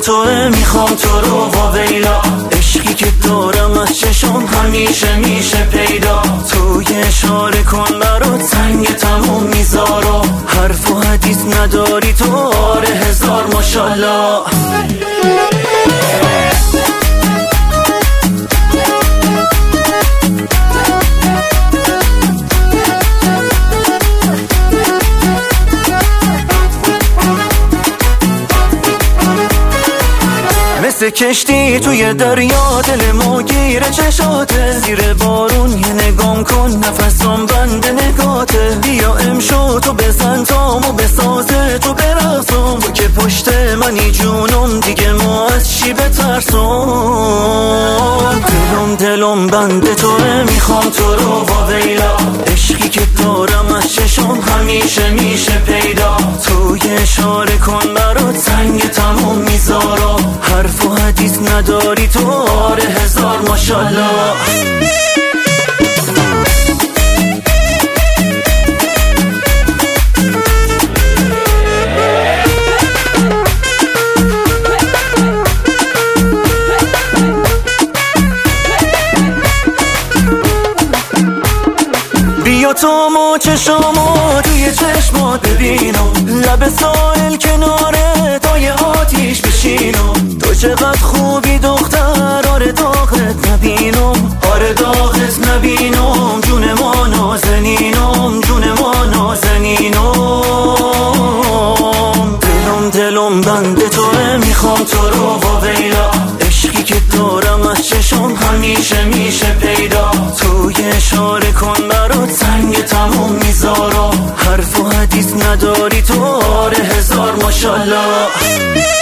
تو میخوام تو رو واویلا، عشقی که دارم از چشم همیشه میشه پیدا. تو یه اشاره کن برات سنگ تموم میذارم، حرف و حدیث نداری تو آره هزار ماشالله. مثل کشتی توی دریا دلمو گیره چشاته، زیر بارون یه نگام کن نفسم بند نگاته. بیا امشو تو بزن تامو بسازه تو برقصم، تو که پشت منی جونم دیگه ما از چی بترسم. دلم بند توه میخوام تو رو واویلا، عشقی که دارم از چشم همیشه میشه پیدا. تو یه اشاره کن برات سنگ تموم میذارم، حرف و حدیث نداری تو آره هزار ماشالله. بیا تو مو چشمو توی چشمات ببینم، لب ساحل کناره تا یه آتیش بشینم. تو چقدر خوبی دختر آره داغت نبینم، آره داغت نبینم. جون ما نازنینم، جون ما نازنینم. دلم بند توه میخوام تو رو واویلا، عشقی که دارم از چشم همیشه میشه پیدا. تو یه اشاره کن برات سنگ تموم میذارم، حرف و حدیث نداری تو آره هزار ماشالله.